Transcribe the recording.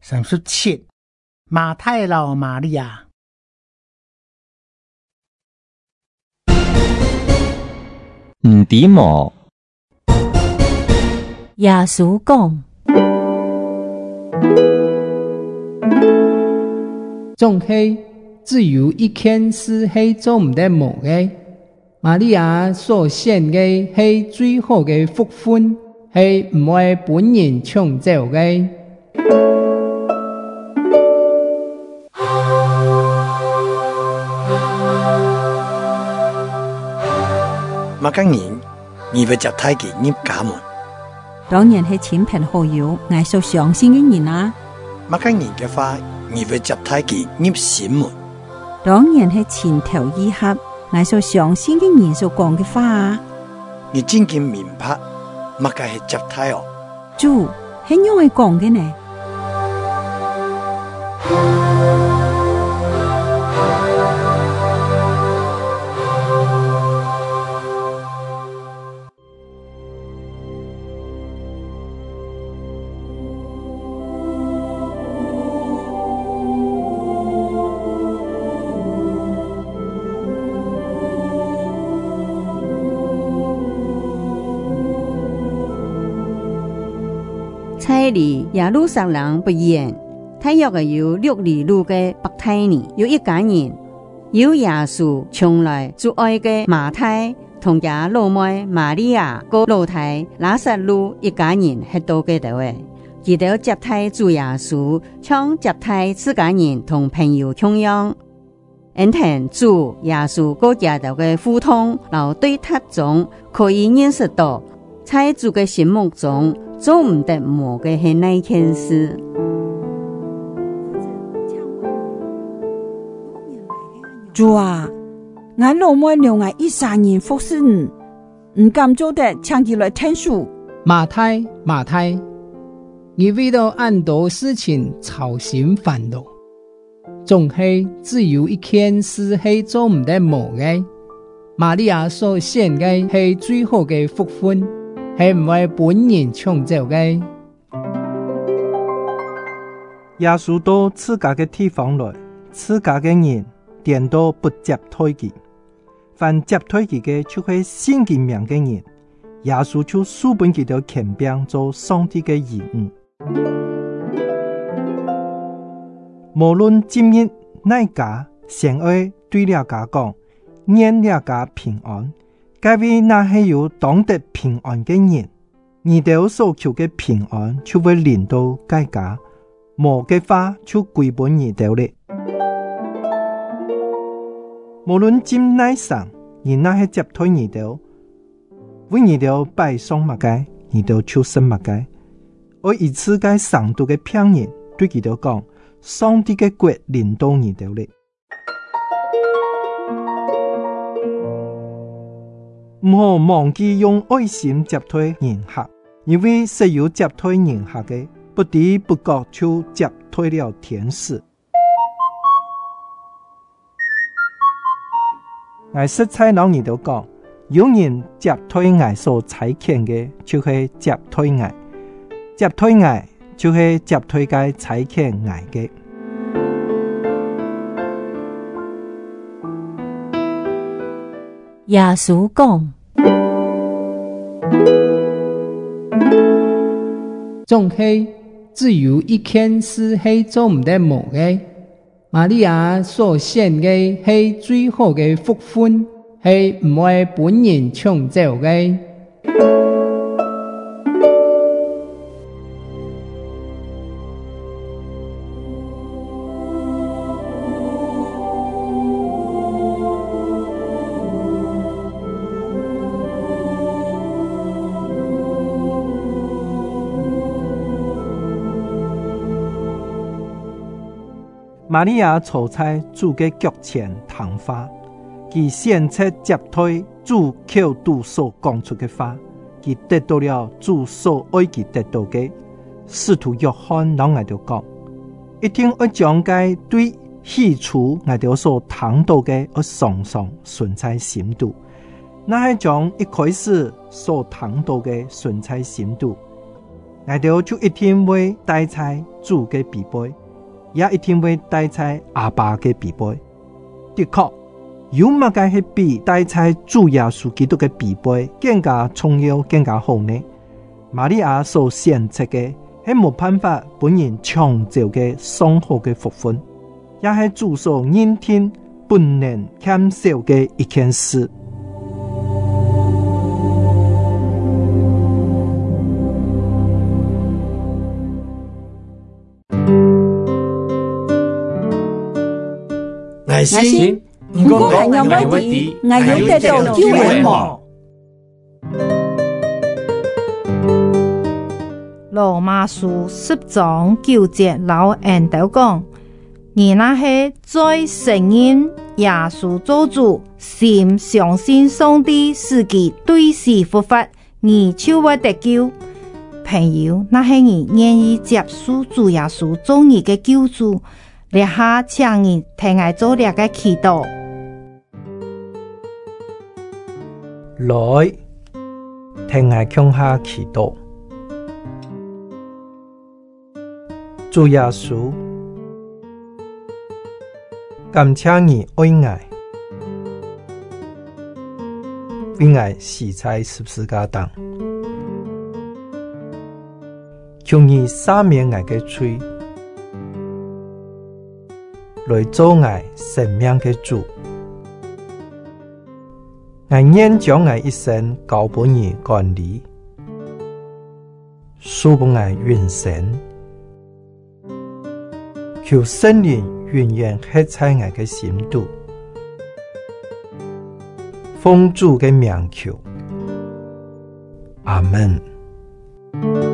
37马太老玛利亚。 唔知无？ 耶稣讲， 总是只有一件事是做唔得无嘅。玛利亚所献嘅是最好嘅福分，是唔会本人抢走嘅。 马今年你要接太极入家门， 当然是亲朋好友、爱所相信嘅人啊。 马今年嘅话，你要接太极入心门， 当然是情投意合、爱所相信嘅人所讲嘅话啊。 你真正明白，乜嘅系接太哦？ 主係因為講嘅呢？在離耶路撒冷不遠，大約有6里路嘅伯太尼，有一家人，有耶穌從來最愛嘅馬太同佢老妹瑪利亞個老太拉撒路一家人係到嘅度嘅，佢哋接待主耶穌，像接待自家人同朋友同樣。因聽主耶穌個家頭嘅互動，然後對他中可以認識到，在主嘅心目中。做唔得無嘅係那件事。 主啊，俺老妹留俺13年服侍你，唔敢做得請佢來聽書。 馬太，你為了很多事情操心煩惱，總係只有一件事係做唔得無嘅。瑪利亞所獻嘅係最好嘅福分。係唔會本人搶走嘅。 耶穌到自家嘅地方來，自家嘅人點都不接待佢。凡接待佢嘅，就係信佢名嘅人。耶穌就書本佢條權柄做上帝嘅兒女。無論今日哪家，先愛對了家講，願了家平安。介位那係有當得平安嘅人，你哋所求嘅平安就會臨到介家，無嘅話就歸本你哋咧。無論今乃上，你那係接待你哋，為你哋擺上物嘅，你哋就生物嘅。我一次嘅上度嘅騙人，對佢哋講，上帝嘅國臨到你哋咧。唔好忘記用愛心接待人客，因為只有接待人客嘅，不知不覺就接待了天使。我實在老二都講，有人接待我所差遣嘅，就係接待我；接待我，就係接待佢差遣我嘅。 耶穌講， 總是只有一件事係做唔得無嘅。瑪利亞所獻嘅係最好嘅福分，係唔會本人搶走嘅。 瑪利亞坐在主嘅腳前談話，佢先切接待主口度所講出嘅話，佢得到了主所愛佢得到嘅。使徒約翰老我哋講，一定要將該對起初我哋所談到嘅我常常存在心度，那係將一開始所談到嘅存在心度。 我哋就一定會帶在主嘅臂背，也一定會帶在阿爸嘅臂背。的確，有乜嘅係比帶在主耶穌基督嘅臂背更加重要、更加好呢？瑪利亞所選擇嘅係冇辦法本人長久嘅上好嘅福分，也係主所認定不能減少嘅一件事。 我先， 如果係有乜嘢，我要得到救援喎。 羅馬書10章9節老人都講，而那些在承認耶穌做主，心相信上帝使其對死復活，而就會得救。朋友，那些人願意接受主耶穌做你嘅救主，立下請你聽我做這個祈禱。 來，聽我向下祈禱。主耶穌，感謝你愛我，為我死在十字架上，求你赦免我的罪，來做我生命的主。我願將我一生交給你管理，賜給我永生。求聖靈永遠刻在我的心度，奉主的名求，阿們。